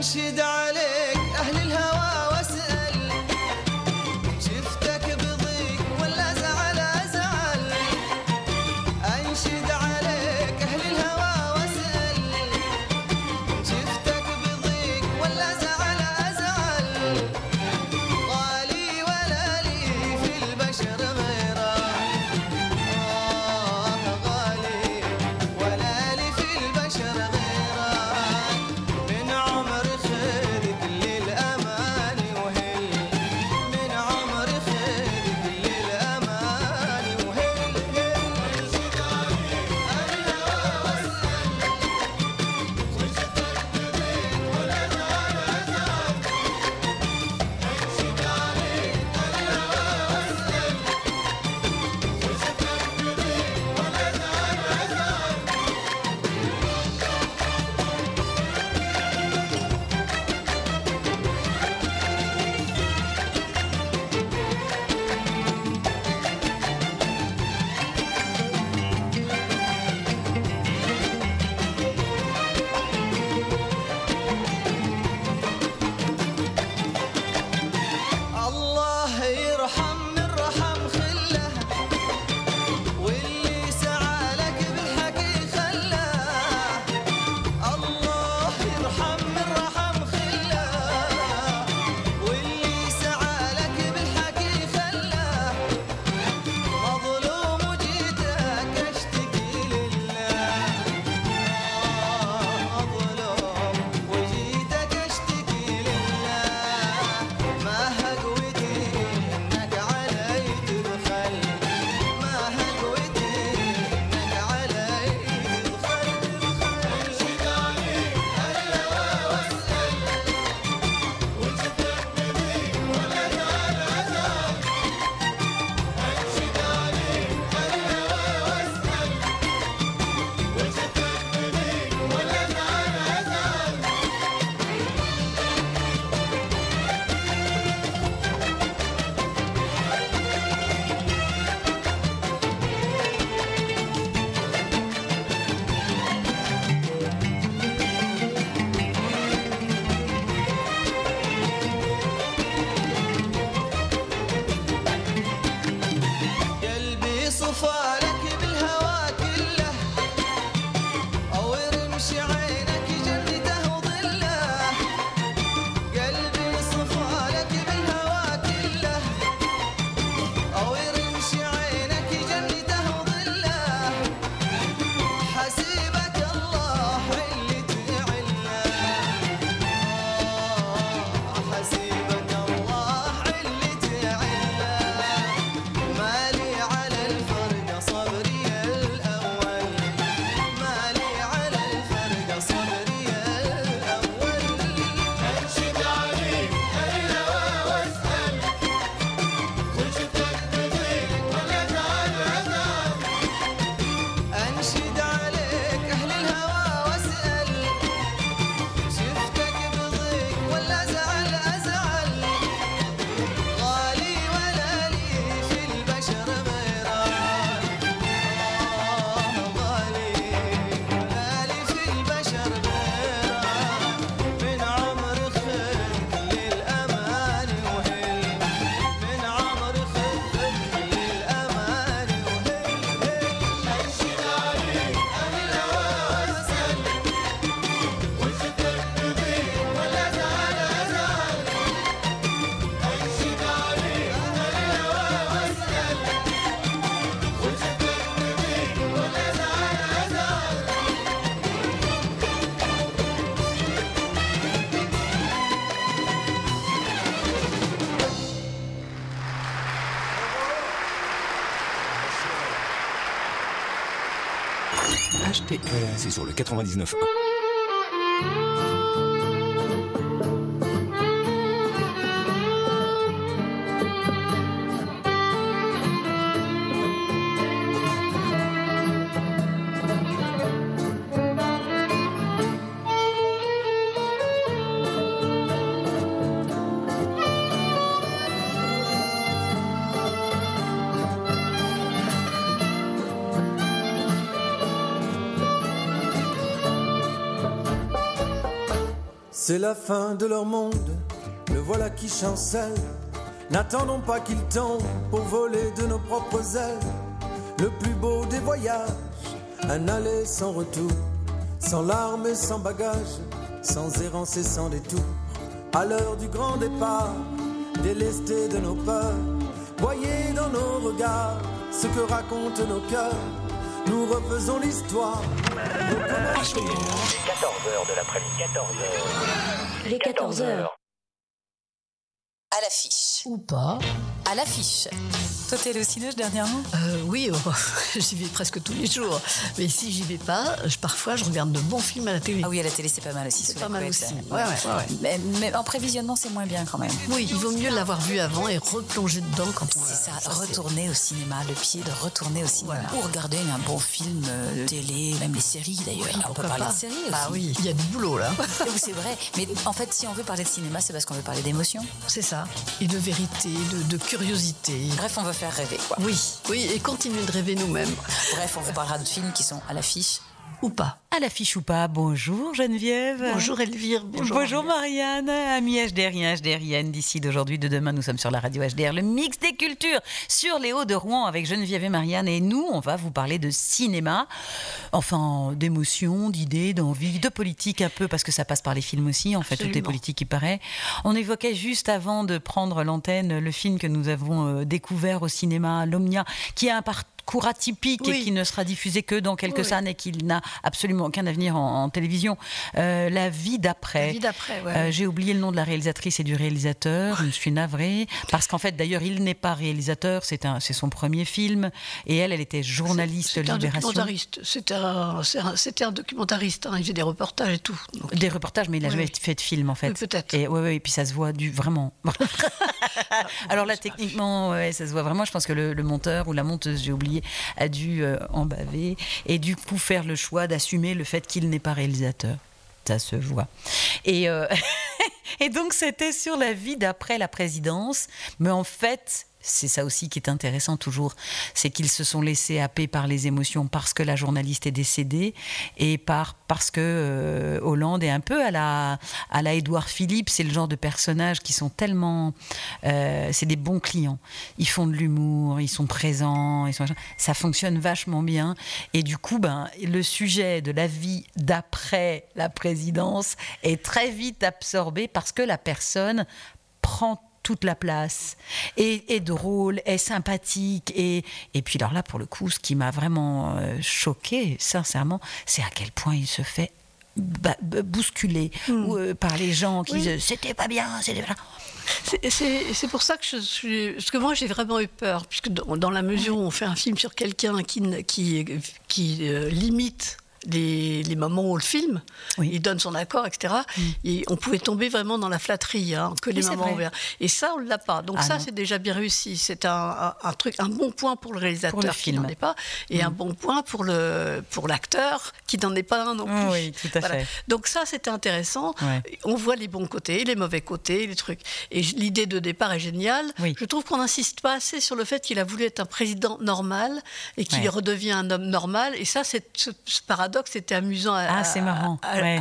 أنشد عليك أهل الهوى واسأل شفتك بضيق ولا زعل أزعل. أنشد عليك أهل الهوى واسأل شفتك بضيق ولا زعل أزعل. غالي ولا لي في البشر غيره غالي ولا لي في البشر غيره. من عمر خيرك للأمان وهل من عمر خيرك للأمان وهل أنشد عليك الهوى واسأل وشفتك بضيق ولا زعل أزعل. أنشد عليك الهوى واسأل وشفتك بضيق ولا زعل أزعل. الله يرحم من رحم خله واللي سعالك بالحكي خلاه. الله يرحم من رحم خله واللي سعالك بالحكي خلاه. مظلوم وجيتك اشتكي لله مظلوم وجيتك اشتكي لله. ما هقوتي انك علي تبخل ما هقوتي انك علي تبخل. انشد عليك الهوى واسأل وشفتك بضيق ولا زعل أزعل. انشد عليك الهوى واسأل وشفتك بضيق ولا زعل أزعل. قلبي صفالك بالهوى كله أو يرمش عينك جنته وظله. قلبي صفالك بالهوى كله أو يرمش عينك جنته وظله. حسيبك الله علة عله حسيبك الله علة عله. مالي على الفرقة صبري الأول مالي على الفرقة صبري الأول. أنشد عليك الهوى واسأل وشفتك بضيق ولا زعل أزعل. أنشد عليك أهل الهوى واسأل شفتك بضيق ولا زعل أزعل. غالي ولا لي في البشر غيره غالي ولا لي في البشر غيره. من عمر خيرك للأمان وهل من عمر خيرك للأمان وهل. أنشد عليك الهوى واسأل وشفتك بضيق ولا زعل أزعل. أنشد عليك الهوى واسأل وشفتك بضيق ولا زعل أزعل. HTL, c'est sur le 99.1. C'est la fin de leur monde, le voilà qui chancelle. N'attendons pas qu'il tombe pour voler de nos propres ailes. Le plus beau des voyages, un aller sans retour, sans larmes et sans bagages, sans errance et sans détour. À l'heure du grand départ, délestés de nos peurs, voyez dans nos regards ce que racontent nos cœurs. Nous refaisons l'histoire. 14h de l'après-midi, 14h. Les 14h. À l'affiche. Ou pas. À l'affiche. Toi, t'es allé au cinéma dernièrement ? Oui, j'y vais presque tous les jours. Mais si j'y vais pas, parfois je regarde de bons films à la télé. Ah oui, à la télé, c'est pas mal aussi. C'est pas mal aussi. Ouais. Mais en prévisionnement, c'est moins bien quand même. Oui, il vaut mieux l'avoir vu avant et replonger dedans quand on C'est ça, retourner au cinéma, le pied de retourner au cinéma. Ou regarder un bon film télé, même les séries d'ailleurs. Oui, on peut parler de séries aussi. Ah oui, il y a du boulot là. C'est vrai, mais en fait, si on veut parler de cinéma, c'est parce qu'on veut parler d'émotion. C'est ça, et de vérité, de curiosité. Bref, on veut faire rêver, quoi. Oui, et continuer de rêver nous-mêmes. Bref, on vous parlera de films qui sont à l'affiche. Ou pas. À l'affiche ou pas, bonjour Geneviève. Bonjour Elvire. Bonjour Marianne, amis HDRiens, HDRiennes d'ici, d'aujourd'hui, de demain. Nous sommes sur la radio HDR, le mix des cultures sur les Hauts de Rouen avec Geneviève et Marianne. Et nous, on va vous parler de cinéma, enfin d'émotions, d'idées, d'envie, de politique un peu, parce que ça passe par les films aussi, en fait, tout est politique il paraît. On évoquait juste avant de prendre l'antenne le film que nous avons découvert au cinéma, L'Omnia, qui a un parcours atypique et qui ne sera diffusé que dans quelques années et qui n'a absolument aucun avenir en télévision. La vie d'après. La vie d'après, ouais. J'ai oublié le nom de la réalisatrice et du réalisateur. Je me suis navrée. Parce qu'en fait, d'ailleurs, il n'est pas réalisateur. C'est son premier film. Et elle était journaliste Libération. C'était un documentariste. Il faisait des reportages et tout. Donc, des reportages, mais il n'a jamais fait de film, en fait. Oui, peut-être. Et puis ça se voit vraiment. Alors là, techniquement, ça se voit vraiment. Je pense que le monteur ou la monteuse, j'ai oublié, a dû en baver et du coup faire le choix d'assumer le fait qu'il n'est pas réalisateur. Ça se voit. Et donc c'était sur la vie d'après la présidence, mais en fait c'est ça aussi qui est intéressant toujours, c'est qu'ils se sont laissés happer par les émotions parce que la journaliste est décédée et parce que Hollande est un peu à la Édouard Philippe. C'est le genre de personnages qui sont tellement... c'est des bons clients. Ils font de l'humour, ils sont présents, ça fonctionne vachement bien. Et du coup, le sujet de la vie d'après la présidence est très vite absorbé parce que la personne prend toute la place, est drôle, est sympathique. Et puis alors là, pour le coup, ce qui m'a vraiment choquée, sincèrement, c'est à quel point il se fait bousculer par les gens qui disent « c'était pas bien, c'était pas bien ». C'est pour ça que parce que moi j'ai vraiment eu peur, puisque dans la mesure où on fait un film sur quelqu'un qui limite les moments où le film, il donne son accord, etc. Et on pouvait tomber vraiment dans la flatterie, que les moments ouverts. Et ça, on ne l'a pas. Donc c'est déjà bien réussi. C'est un bon point pour le réalisateur qui n'en est pas, et un bon point pour l'acteur qui n'en est pas un non plus. Oui, tout à fait. Donc ça, c'était intéressant. Ouais. On voit les bons côtés, les mauvais côtés, les trucs. Et l'idée de départ est géniale. Oui. Je trouve qu'on n'insiste pas assez sur le fait qu'il a voulu être un président normal et qu'il redevient un homme normal. Et ça, ce paradoxe, c'était amusant c'est marrant.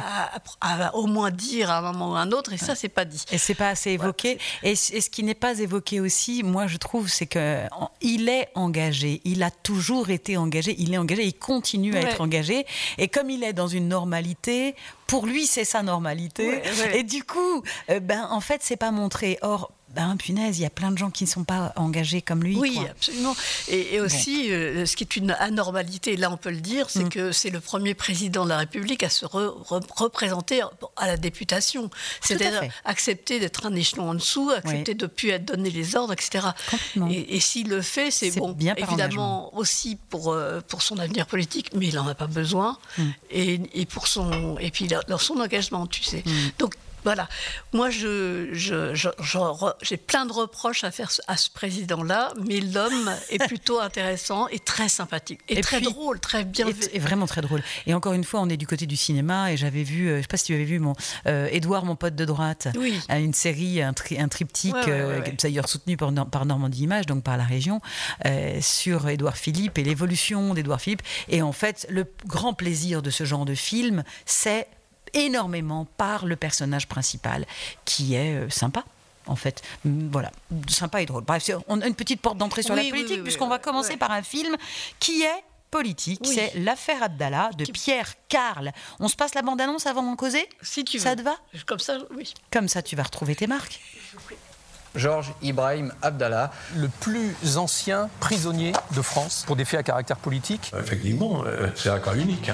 À au moins dire à un moment ou à un autre, et ça, c'est pas dit. Et c'est pas assez évoqué. Et ce qui n'est pas évoqué aussi, moi, je trouve, c'est qu'il est engagé. Il a toujours été engagé. Il est engagé. Il continue à être engagé. Et comme il est dans une normalité, pour lui, c'est sa normalité. Et du coup, en fait, c'est pas montré. Or, punaise, il y a plein de gens qui ne sont pas engagés comme lui. Oui, absolument. Et aussi, ce qui est une anormalité, là on peut le dire, c'est que c'est le premier président de la République à se représenter à la députation. C'est-à-dire accepter d'être un échelon en dessous, accepter de ne plus être donné les ordres, etc. Et s'il le fait, c'est bon. Évidemment aussi pour son avenir politique, mais il n'en a pas besoin. Et puis dans son engagement, tu sais. Donc, voilà. Moi, j'ai plein de reproches à faire à ce président-là, mais l'homme est plutôt intéressant et très sympathique. Et très drôle, très bien fait. Et vraiment très drôle. Et encore une fois, on est du côté du cinéma, et j'avais vu, je ne sais pas si tu avais vu, Édouard, mon pote de droite, une série, un triptyque, d'ailleurs soutenu par Normandie Images, donc par la région, sur Édouard Philippe et l'évolution d'Édouard Philippe. Et en fait, le grand plaisir de ce genre de film, c'est énormément par le personnage principal, qui est sympa. En fait, voilà, sympa et drôle. Bref, on a une petite porte d'entrée sur la politique, puisqu'on va commencer par un film qui est politique. C'est L'affaire Abdallah de Pierre Carles. On se passe la bande-annonce avant d'en causer ? Si tu veux. Ça te va ? Comme ça, oui. Comme ça, tu vas retrouver tes marques. Georges Ibrahim Abdallah, le plus ancien prisonnier de France pour des faits à caractère politique. Effectivement, c'est un cas unique.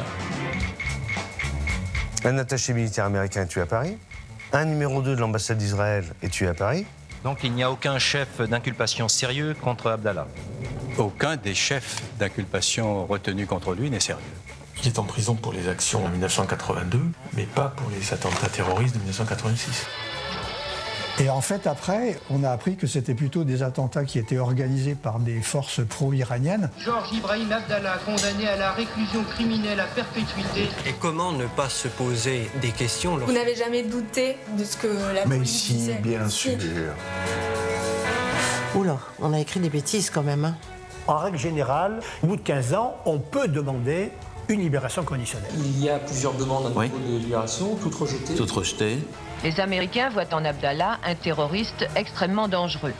Un attaché militaire américain est tué à Paris. Un numéro 2 de l'ambassade d'Israël est tué à Paris. Donc il n'y a aucun chef d'inculpation sérieux contre Abdallah. Aucun des chefs d'inculpation retenus contre lui n'est sérieux. Il est en prison pour les actions en 1982, mais pas pour les attentats terroristes de 1986. Et en fait, après, on a appris que c'était plutôt des attentats qui étaient organisés par des forces pro-iraniennes. Georges Ibrahim Abdallah, condamné à la réclusion criminelle à perpétuité. Et comment ne pas se poser des questions Vous n'avez jamais douté de ce que la police disait ? Mais si, bien sûr. Oula, on a écrit des bêtises quand même. En règle générale, au bout de 15 ans, on peut demander une libération conditionnelle. Il y a plusieurs demandes à niveau de libération, toutes rejetées. Toutes rejetées. Les Américains voient en Abdallah un terroriste extrêmement dangereux.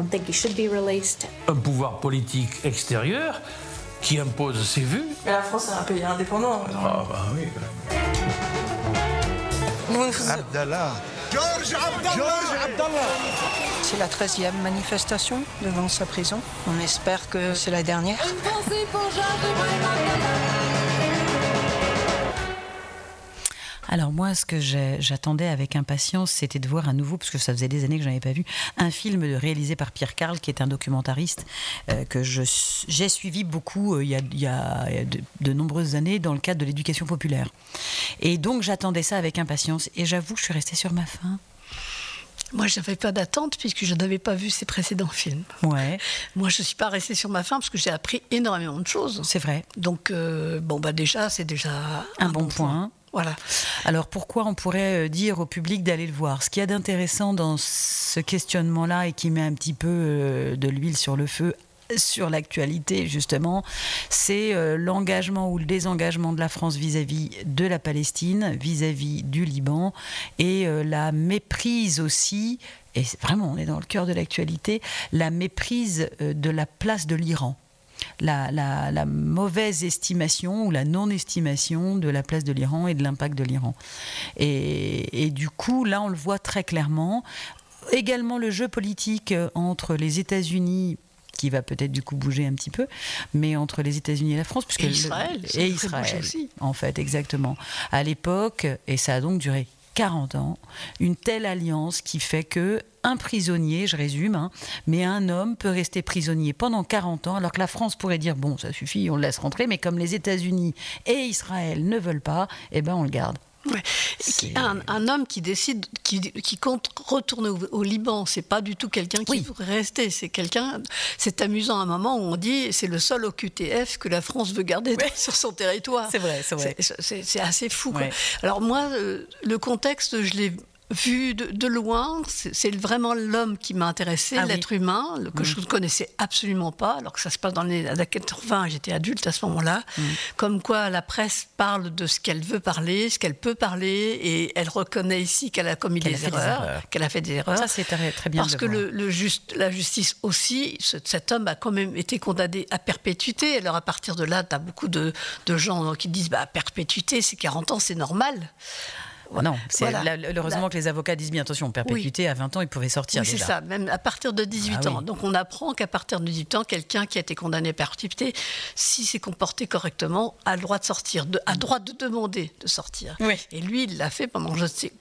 Un pouvoir politique extérieur qui impose ses vues. Mais la France est un pays indépendant. Ah bah oui. Abdallah. Georges Abdallah. C'est la 13e manifestation devant sa prison. On espère que c'est la dernière. Alors moi, ce que j'attendais avec impatience, c'était de voir à nouveau, parce que ça faisait des années que je n'avais pas vu, un film réalisé par Pierre Carles, qui est un documentariste que j'ai suivi beaucoup il y a de nombreuses années dans le cadre de l'éducation populaire. Et donc j'attendais ça avec impatience, et j'avoue que je suis restée sur ma faim. Moi, je n'avais pas d'attente puisque je n'avais pas vu ses précédents films. Ouais. Moi, je ne suis pas restée sur ma faim parce que j'ai appris énormément de choses. C'est vrai. Donc, déjà, c'est déjà un bon point. Voilà. Alors pourquoi on pourrait dire au public d'aller le voir ? Ce qu'il y a d'intéressant dans ce questionnement-là et qui met un petit peu de l'huile sur le feu sur l'actualité justement, c'est l'engagement ou le désengagement de la France vis-à-vis de la Palestine, vis-à-vis du Liban, et la méprise aussi, et vraiment on est dans le cœur de l'actualité, la méprise de la place de l'Iran. La mauvaise estimation ou la non-estimation de la place de l'Iran et de l'impact de l'Iran. Et du coup, là, on le voit très clairement. Également le jeu politique entre les États-Unis, qui va peut-être du coup bouger un petit peu, mais entre les États-Unis et la France, puisque Israël aussi. En fait, exactement. À l'époque, et ça a donc duré 40 ans, une telle alliance qui fait que un prisonnier, je résume, mais un homme peut rester prisonnier pendant 40 ans, alors que la France pourrait dire, bon, ça suffit, on le laisse rentrer, mais comme les États-Unis et Israël ne veulent pas, eh ben on le garde. Ouais. Un homme qui décide, qui compte retourner au Liban, c'est pas du tout quelqu'un qui voudrait rester. C'est amusant à un moment où on dit c'est le seul OQTF que la France veut garder sur son territoire. C'est vrai. C'est assez fou. Quoi. Alors moi, le contexte, je l'ai vu de loin, c'est vraiment l'homme qui m'a intéressée, l'être humain, que je ne connaissais absolument pas, alors que ça se passe dans les années 80, j'étais adulte à ce moment-là. Comme quoi la presse parle de ce qu'elle veut parler, ce qu'elle peut parler, et elle reconnaît ici qu'elle a commis des erreurs, qu'elle a fait des erreurs. Ça, c'est très bien. Parce que la justice aussi, cet homme a quand même été condamné à perpétuité. Alors à partir de là, tu as beaucoup de gens qui disent à perpétuité, c'est 40 ans, c'est normal. Non, heureusement que les avocats disent bien attention, perpétuité, à 20 ans, il pouvait sortir déjà. C'est ça, même à partir de 18 ans. Donc on apprend qu'à partir de 18 ans, quelqu'un qui a été condamné à perpétuité, s'il s'est comporté correctement, a le droit de sortir, a le droit de demander de sortir. Oui. Et lui, il l'a fait pendant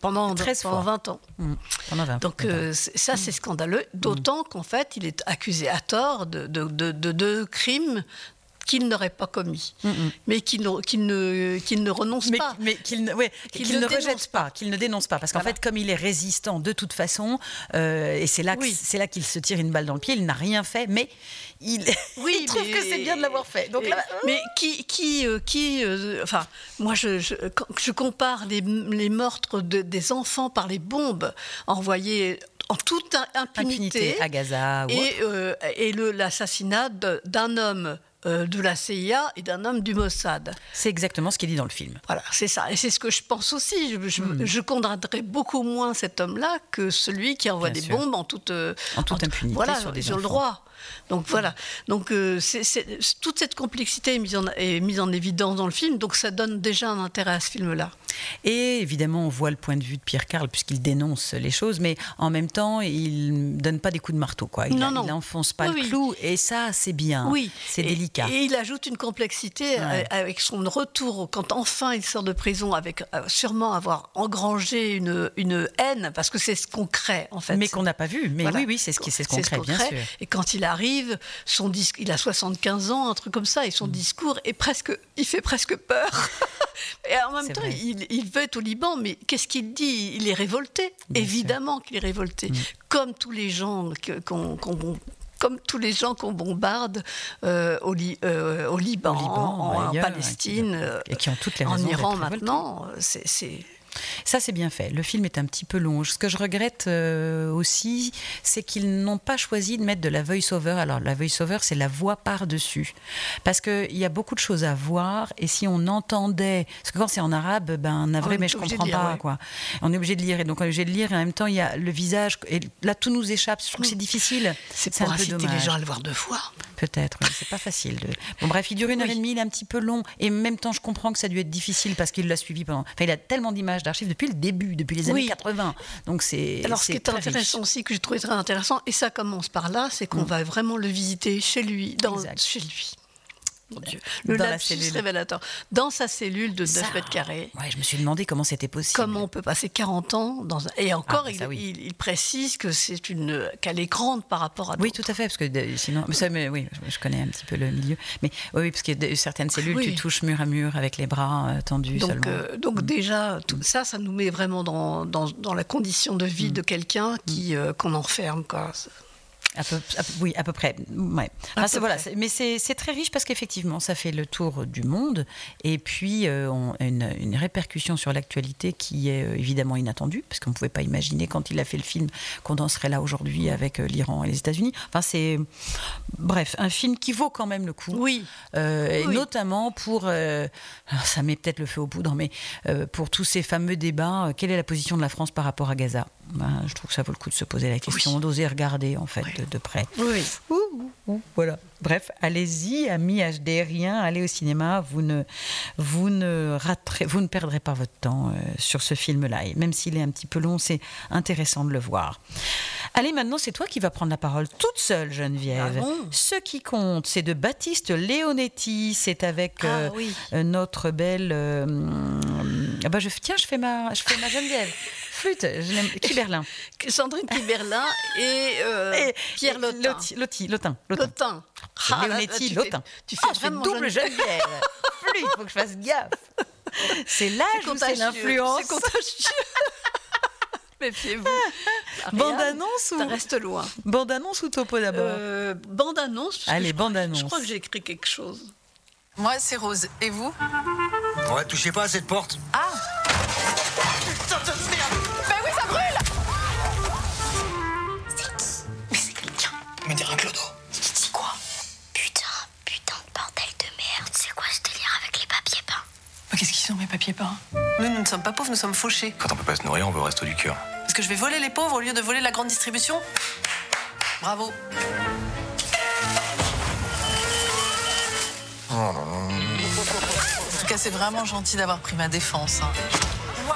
20 ans. Pendant 20 Donc ça, c'est scandaleux, d'autant qu'en fait, il est accusé à tort de crimes qu'il n'aurait pas commis, mais qu'il ne renonce pas. Mais qu'il ne rejette pas, qu'il ne dénonce pas. Parce qu'en fait, comme il est résistant de toute façon, et c'est là qu'il se tire une balle dans le pied, il n'a rien fait, mais il trouve que c'est bien de l'avoir fait. Donc, mais enfin, moi, je compare les meurtres des enfants par les bombes envoyées en toute impunité à Gaza. Et l'assassinat d'un homme de la CIA et d'un homme du Mossad. C'est exactement ce qui est dit dans le film. Voilà, c'est ça. Et c'est ce que je pense aussi. Je condamnerais beaucoup moins cet homme-là que celui qui envoie des bombes en toute impunité sur des le enfants. droit. Donc voilà. Donc toute cette complexité est mise en évidence dans le film. Donc ça donne déjà un intérêt à ce film-là. Et évidemment, on voit le point de vue de Pierre Karl puisqu'il dénonce les choses, mais en même temps, il ne donne pas des coups de marteau, quoi. Il n'enfonce pas le clou, et ça, c'est bien. Oui. C'est délicat. Et il ajoute une complexité avec son retour, quand enfin il sort de prison, avec sûrement avoir engrangé une haine, parce que c'est ce qu'on crée, en fait. Mais qu'on n'a pas vu. Mais voilà. oui, c'est ce qu'on crée, bien sûr. Et quand il arrive, il a 75 ans, un truc comme ça, et son discours il fait presque peur. Et en même temps, il veut être au Liban, mais qu'est-ce qu'il dit ? Il est révolté. Bien évidemment sûr. Qu'il est révolté. Comme tous les gens qu'on bombarde au Liban, en Palestine, et qui ont toutes les en raisons Iran d'être maintenant. Ça, c'est bien fait. Le film est un petit peu long. Ce que je regrette aussi, c'est qu'ils n'ont pas choisi de mettre de la voice-over. Alors, la voice-over, c'est la voix par-dessus. Parce qu'il y a beaucoup de choses à voir. Et si on entendait... Parce que quand c'est en arabe, navré, mais je ne comprends pas. Quoi. On est obligé de lire. Et donc, on est obligé de lire. Et en même temps, il y a le visage. Et là, tout nous échappe. Je trouve que c'est difficile. C'est pour inciter les gens à le voir deux fois. Peut-être, oui. C'est pas facile. Bon, bref, il dure 1h30. Il est un petit peu long. Et en même temps, je comprends que ça a dû être difficile parce qu'il l'a suivi pendant... Enfin, il a tellement d'images, d'archives depuis le début, depuis les années 80. Donc c'est alors ce qui est intéressant aussi, que j'ai trouvé très intéressant, et ça commence par là, c'est qu'on va vraiment le visiter chez lui, chez lui. Mon Dieu. Le lapsus révélateur. Dans sa cellule de 9 mètres carrés. Ouais, je me suis demandé comment c'était possible. Comment on peut passer 40 ans dans un... Et encore, il précise que qu'elle est grande par rapport à d'autres. Oui, tout à fait, parce que sinon... oui, je connais un petit peu le milieu. Mais oui, parce qu'il y a certaines cellules, tu touches mur à mur avec les bras tendus seulement. Donc déjà, tout ça nous met vraiment dans la condition de vie de quelqu'un qu'on enferme, quoi. Oui, à peu près. Ouais. Mais c'est très riche parce qu'effectivement, ça fait le tour du monde et puis une répercussion sur l'actualité qui est évidemment inattendue parce qu'on ne pouvait pas imaginer quand il a fait le film qu'on en serait là aujourd'hui avec l'Iran et les États-Unis. Enfin, c'est bref, un film qui vaut quand même le coup. Oui. Et notamment pour, ça met peut-être le feu aux poudres, mais pour tous ces fameux débats, quelle est la position de la France par rapport à Gaza ? Je trouve que ça vaut le coup de se poser la question, d'oser regarder en fait de près. Oui. Voilà. Bref, allez-y, amis HDRiens, allez au cinéma, vous ne perdrez pas votre temps sur ce film-là. Et même s'il est un petit peu long, c'est intéressant de le voir. Allez, maintenant, c'est toi qui vas prendre la parole toute seule, Geneviève. Ah bon ? Ce qui compte, c'est de Baptiste Leonetti. C'est avec notre belle... je fais ma Geneviève. Flûte, Kiberlin. Sandrine Kiberlin et Pierre Lotin. Lotin. Leonetti, Lotin. Tu fais vraiment double Geneviève. Flûte, il faut que je fasse gaffe. C'est l'âge ou c'est l'influence ? C'est contagieux. Méfiez-vous. Bande-annonce ou... Ça reste loin. Bande-annonce ou topo d'abord ? Bande-annonce. Allez, bande-annonce. Je crois que j'ai écrit quelque chose. Moi, c'est Rose. Et vous ? Ouais, touchez pas à cette porte. Ah ! Ben oui, ça brûle ! Mais c'est quelqu'un. Me dire un clodo. C'est quoi ? Putain de bordel de merde. C'est quoi ce délire avec les papiers peints ? Mais qu'est-ce qu'ils sont, mes papiers peints ? Nous ne sommes pas pauvres, nous sommes fauchés. Quand on peut pas se nourrir, on va au resto du cœur. Est-ce que je vais voler les pauvres au lieu de voler la grande distribution ? Bravo. Oh là là. En tout cas, c'est vraiment gentil d'avoir pris ma défense. Wow.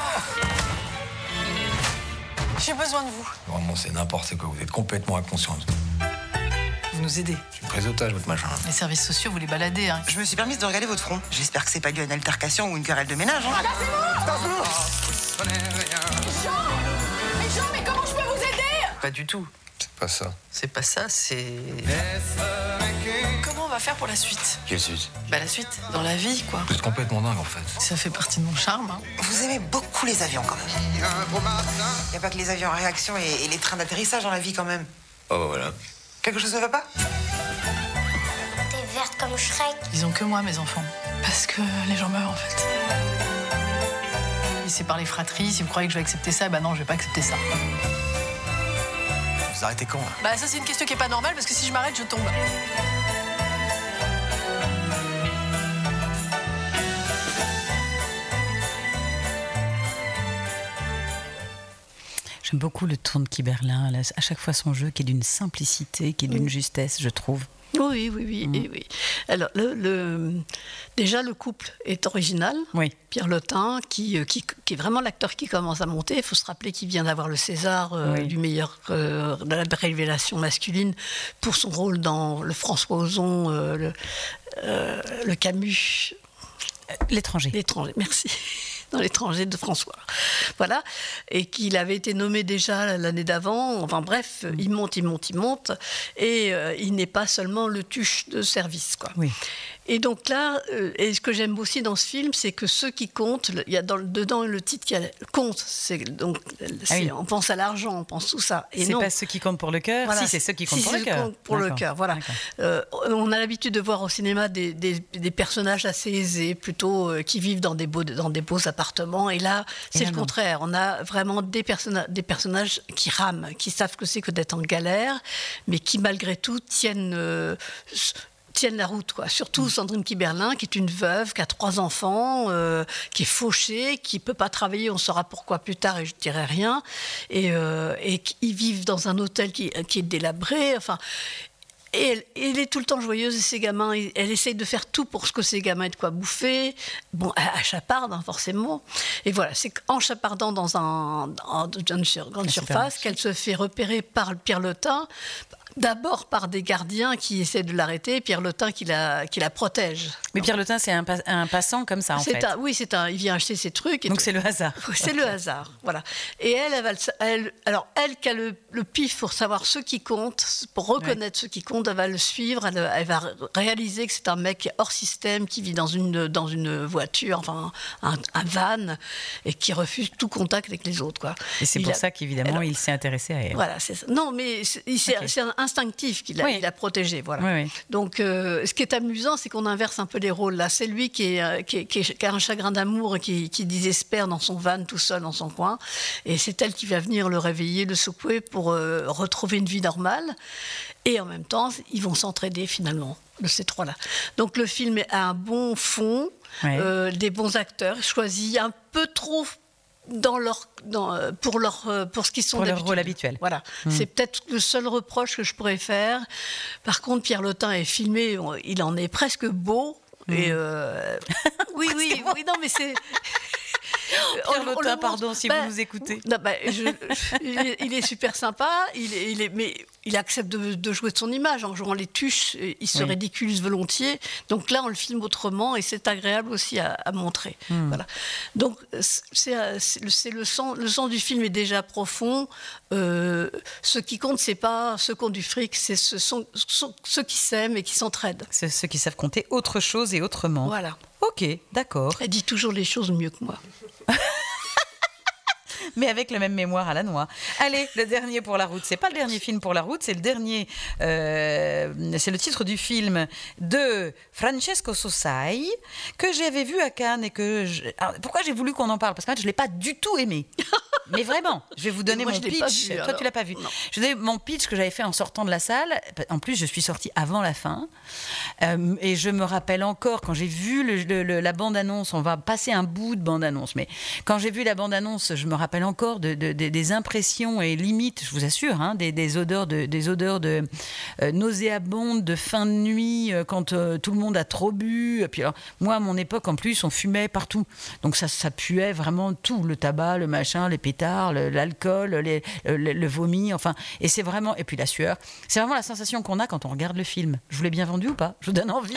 J'ai besoin de vous. Vraiment, c'est n'importe quoi. Vous êtes complètement inconsciente. Vous nous aidez. Je suis pris otage, votre machin. Les services sociaux, vous les baladez. Hein. Je me suis permise de regarder votre front. J'espère que c'est pas dû à une altercation ou une querelle de ménage. Hein. Ah là, c'est bon. Mais Jean, mais comment je peux vous aider ? Pas du tout. C'est pas ça. C'est pas ça, c'est... Comment on va faire pour la suite ? Quelle suite ? La suite, dans la vie, quoi. Vous êtes complètement dingue, en fait. Ça fait partie de mon charme. Hein. Vous aimez beaucoup les avions, quand même. Il n'y a pas que les avions en réaction et les trains d'atterrissage dans la vie, quand même. Oh, bah voilà. Quelque chose ne va pas ? T'es verte comme Shrek. Ils ont que moi, mes enfants. Parce que les gens meurent, en fait. Et c'est par les fratries. Si vous croyez que je vais accepter ça, bah non, je vais pas accepter ça. Vous arrêtez quand, là ? Bah ça, c'est une question qui est pas normale, parce que si je m'arrête, je tombe. J'aime beaucoup le tourne Kiberlin, là, à chaque fois son jeu qui est d'une simplicité, qui est d'une justesse, je trouve. Oui. Alors, déjà, le couple est original. Oui. Pierre Lotin, qui est vraiment l'acteur qui commence à monter. Il faut se rappeler qu'il vient d'avoir le César du meilleur de la révélation masculine pour son rôle dans le François Ozon, le Camus. L'étranger. Merci. Dans l'étranger de François. Voilà. Et qu'il avait été nommé déjà l'année d'avant. Enfin bref, il monte. Et il n'est pas seulement le tuche de service, quoi. Oui. Et donc là, et ce que j'aime aussi dans ce film, c'est que ceux qui comptent, il y a dedans le titre qui compte. On pense à l'argent, on pense tout ça. Et c'est pas ceux qui comptent pour le cœur. Voilà, si, c'est ceux qui comptent pour le cœur. Pour le cœur, voilà. On a l'habitude de voir au cinéma des personnages assez aisés, plutôt qui vivent dans des beaux appartements. Et là, c'est le contraire. On a vraiment des personnages qui rament, qui savent que c'est que d'être en galère, mais qui malgré tout tiennent la route, quoi. Surtout Sandrine Kiberlin, qui est une veuve, qui a 3 enfants, qui est fauchée, qui ne peut pas travailler, on saura pourquoi plus tard, et je ne dirai rien. Et ils vivent dans un hôtel qui est délabré, enfin... Et elle est tout le temps joyeuse, et ses gamins, elle essaye de faire tout pour que ses gamins aient de quoi bouffer. Bon, elle chaparde, hein, forcément. Et voilà, c'est qu'en chapardant dans une grande surface qu'elle se fait repérer par Pierre Lotin, d'abord par des gardiens qui essaient de l'arrêter, et Pierre Lotin qui la protège. Mais Pierre Lotin, c'est un passant comme ça, en fait. Il vient acheter ses trucs. Donc c'est le hasard. C'est le hasard, voilà. Et elle qui a le pif pour savoir ce qui compte, pour reconnaître ce qui compte, elle va le suivre, elle va réaliser que c'est un mec hors système, qui vit dans une voiture, enfin un van, et qui refuse tout contact avec les autres, quoi. Et c'est pour ça qu'évidemment, il s'est intéressé à elle. Voilà, c'est ça. Non, mais c'est instinctif qu'il a protégé, voilà. Oui. Donc, ce qui est amusant, c'est qu'on inverse un peu les rôles, là. C'est lui qui a un chagrin d'amour, qui désespère dans son van, tout seul dans son coin, et c'est elle qui va venir le réveiller, le secouer pour retrouver une vie normale. Et en même temps, ils vont s'entraider finalement, de ces 3-là. Donc le film a un bon fond, des bons acteurs, choisis un peu trop pour ce qu'ils sont pour d'habitude. leur rôle habituel. Voilà, c'est peut-être le seul reproche que je pourrais faire. Par contre, Pierre Lotin est filmé, il en est presque beau. Et oui, non, mais c'est... Pierre Lotin, pardon, si vous nous écoutez. Non, il est super sympa, mais il accepte de jouer de son image. En jouant les tuches, il se ridiculise volontiers. Donc là, on le filme autrement, et c'est agréable aussi à montrer. Voilà. Donc, c'est le sens du film est déjà profond. Ce qui compte, c'est pas ceux qui ont du fric, c'est ceux qui s'aiment et qui s'entraident. C'est ceux qui savent compter autre chose et autrement. Voilà. Ok, d'accord. Elle dit toujours les choses mieux que moi. Mais avec le même mémoire à la noix. Allez, le dernier pour la route. C'est pas le dernier film pour la route, c'est le dernier. C'est le titre du film de Francesco Sossai que j'avais vu à Cannes et alors, pourquoi j'ai voulu qu'on en parle? Parce qu'en fait, je l'ai pas du tout aimé. Mais vraiment, je vais vous donner mon pitch. Toi, tu l'as pas vu. Je vais donner mon pitch que j'avais fait en sortant de la salle. En plus, je suis sortie avant la fin. Et je me rappelle encore, quand j'ai vu la bande-annonce, on va passer un bout de bande-annonce, mais quand j'ai vu la bande-annonce, je me rappelle encore des impressions et limites, je vous assure, hein, des odeurs de nauséabondes, de fin de nuit, quand tout le monde a trop bu. Et puis alors, moi, à mon époque, en plus, on fumait partout. Donc ça puait vraiment tout, le tabac, le machin, les pétards, l'alcool, le vomi, enfin. Et c'est vraiment, et puis la sueur, c'est vraiment la sensation qu'on a quand on regarde le film. Je vous l'ai bien vendu ou pas? Je vous donne envie.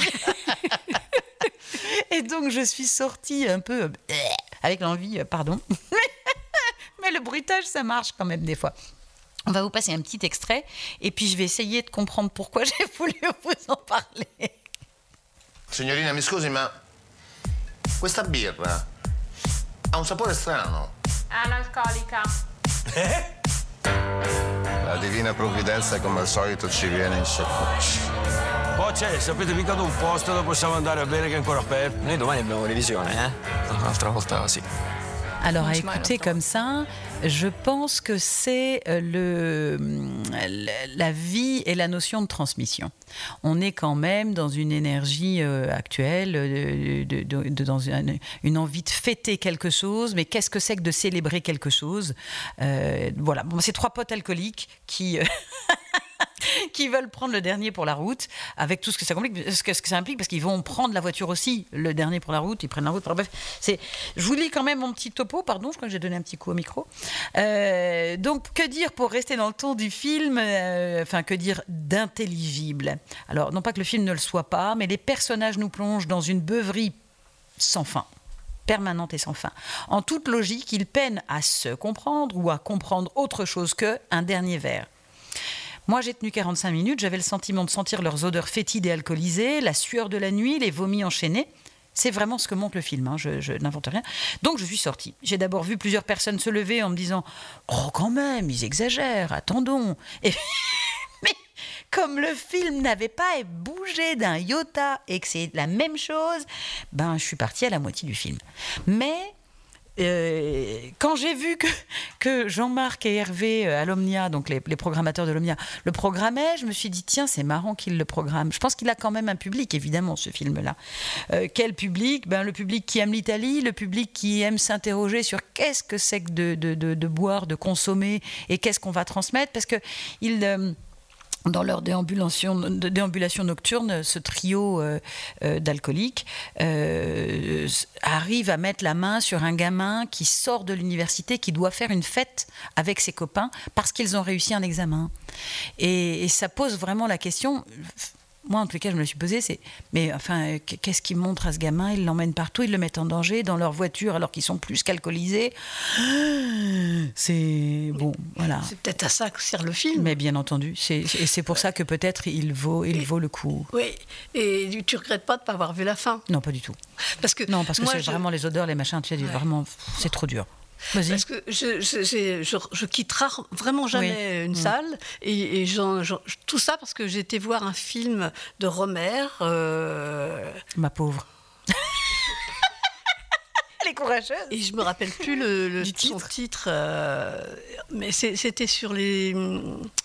Et donc, je suis sortie un peu avec l'envie, pardon. Mais le bruitage, ça marche quand même des fois. On va vous passer un petit extrait et puis je vais essayer de comprendre pourquoi j'ai voulu vous en parler. Signorina, mi scusi, ma questa birra ha un sapore strano. Analcolica. La divina provvidenza come al solito ci viene in soccorso. Oh, sapete mica da un posto dove possiamo andare a bere che è ancora aperto? Noi domani abbiamo revisione, eh? Un'altra volta sì. Alors à Manchmal écouter auch. comme ça, je pense que c'est la vie et la notion de transmission. On est quand même dans une énergie actuelle, dans une envie de fêter quelque chose, mais qu'est-ce que c'est que de célébrer quelque chose? Voilà, bon, c'est 3 potes alcooliques qui... qui veulent prendre le dernier pour la route, avec tout ce que ça complique, ce que ça implique, parce qu'ils vont prendre la voiture aussi, le dernier pour la route, ils prennent la route. Bref, je vous lis quand même mon petit topo, pardon, je crois que j'ai donné un petit coup au micro. Donc, que dire pour rester dans le ton du film, que dire d'intelligible? Alors, non pas que le film ne le soit pas, mais les personnages nous plongent dans une beuverie sans fin. Permanente et sans fin. En toute logique, ils peinent à se comprendre ou à comprendre autre chose qu'un dernier verre. Moi, j'ai tenu 45 minutes, j'avais le sentiment de sentir leurs odeurs fétides et alcoolisées, la sueur de la nuit, les vomis enchaînés. C'est vraiment ce que montre le film, hein. Je n'invente rien. Donc, je suis sortie. J'ai d'abord vu plusieurs personnes se lever en me disant « Oh, quand même, ils exagèrent, attendons !» Mais comme le film n'avait pas bougé d'un iota et que c'est la même chose, je suis partie à la moitié du film. Mais... quand j'ai vu que Jean-Marc et Hervé à l'Omnia, donc les programmateurs de l'Omnia, le programmaient, je me suis dit, tiens, c'est marrant qu'ils le programment. Je pense qu'il a quand même un public, évidemment, ce film-là. Quel public? Le public qui aime l'Italie, le public qui aime s'interroger sur qu'est-ce que c'est que de boire, de consommer, et qu'est-ce qu'on va transmettre, parce que dans leur déambulation nocturne, ce trio d'alcooliques arrive à mettre la main sur un gamin qui sort de l'université, qui doit faire une fête avec ses copains parce qu'ils ont réussi un examen. Et ça pose vraiment la question... Moi, en tout cas, je me le suis posé, qu'est-ce qu'ils montrent à ce gamin? Ils l'emmènent partout, ils le mettent en danger dans leur voiture alors qu'ils sont plus qu'alcoolisés. C'est bon, voilà. C'est peut-être à ça que sert le film. Mais bien entendu, c'est pour ça que peut-être il vaut le coup. Oui, et tu regrettes pas de pas avoir vu la fin? Non, pas du tout. Parce que c'est vraiment les odeurs, les machins, tu sais, vraiment, c'est trop dur. Vas-y. Parce que je quitte vraiment jamais une salle et tout ça parce que j'ai été voir un film de Romer. Ma pauvre. Elle est courageuse. Et je me rappelle plus son titre, mais c'était sur le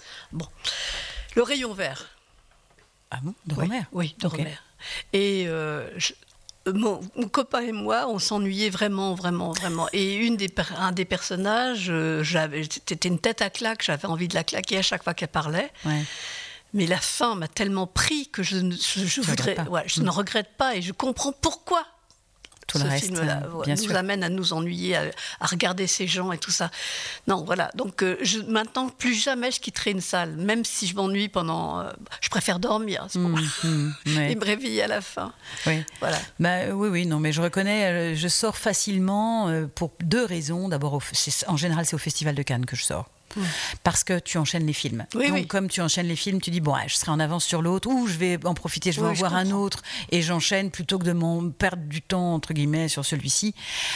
rayon vert. Ah bon, de Romer? Oui, de Romer. Et mon copain et moi, on s'ennuyait vraiment, vraiment, vraiment. Et un des personnages, c'était une tête à claque, j'avais envie de la claquer à chaque fois qu'elle parlait. Ouais. Mais la fin m'a tellement pris que je ne regrette pas et je comprends pourquoi. Tout le reste, film-là nous amène à nous ennuyer, à regarder ces gens et tout ça. Non, voilà. Donc, maintenant, plus jamais je quitterai une salle, même si je m'ennuie pendant... je préfère dormir et me réveiller à la fin. Oui. Voilà. Oui, non, mais je reconnais, je sors facilement pour 2 raisons. D'abord, en général, c'est au Festival de Cannes que je sors. Parce que tu enchaînes les films. Donc, comme tu enchaînes les films, tu dis, je serai en avavance sur l'autre, ou je vais en profiter, je vais en voir un autre, et j'enchaîne plutôt que de perdre du temps, entre guillemets, sur celui-ci.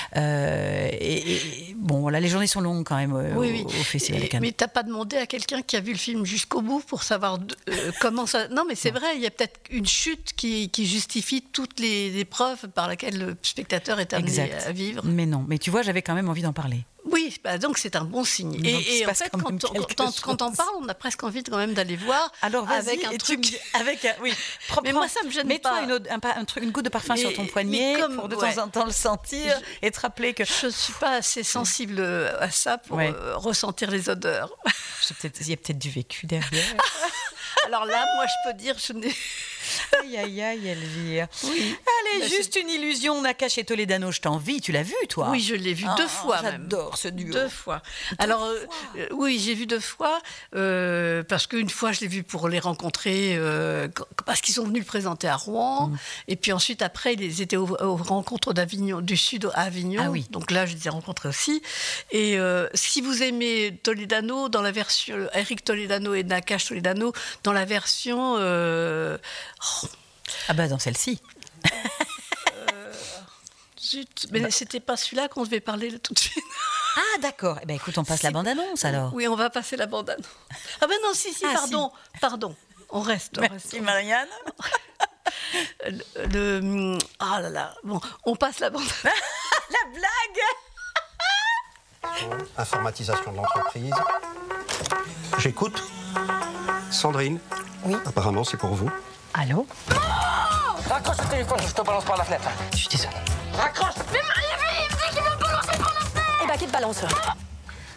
Les journées sont longues quand même au Festival de Cannes. Mais t'as pas demandé à quelqu'un qui a vu le film jusqu'au bout pour savoir comment ça... Non, mais c'est vrai, il y a peut-être une chute qui justifie toutes les épreuves par lesquelles le spectateur est amené à vivre. Mais non, mais tu vois, j'avais quand même envie d'en parler. Oui, donc c'est un bon signe. Et en fait, quand on parle, on a presque envie quand même d'aller voir. Alors vas-y, avec un truc. Mais moi, ça me gêne pas. Mets-toi une goutte de parfum sur ton poignet pour de temps en temps le sentir et te rappeler que... Je ne suis pas assez sensible à ça pour ressentir les odeurs. Il y a peut-être du vécu derrière. Alors là, moi, je peux dire, je n'ai... Aïe, Elvire. Oui. Allez, juste une illusion, Nakache et Toledano, je t'envie. Tu l'as vu, toi? Oui, je l'ai vu 2 fois même. J'adore ce duo. 2 fois. Alors, oui, j'ai vu 2 fois, parce qu'une fois, je l'ai vu pour les rencontrer, parce qu'ils sont venus le présenter à Rouen, et puis ensuite, après, ils étaient aux rencontres d'Avignon, du Sud à Avignon. Ah oui. Donc là, je les ai rencontrés aussi. Et si vous aimez Toledano, dans la version Eric Toledano et Nakache Toledano, dans la version... dans celle-ci. Zut, mais c'était pas celui-là qu'on devait parler tout de suite. Ah d'accord. Écoute, on passe la bande-annonce alors. Oui, on va passer la bande-annonce. Non, pardon. On reste. Merci Marianne. Oh là là. Bon, on passe la bande-annonce. La blague. informatisation de l'entreprise. J'écoute. Sandrine. Oui. Apparemment, c'est pour vous. Allô? Raccroche le téléphone, je te balance par la fenêtre. Je suis désolée. Raccroche! Mais il me dit qu'il va me balancer par la fenêtre! Eh ben, qui te balance?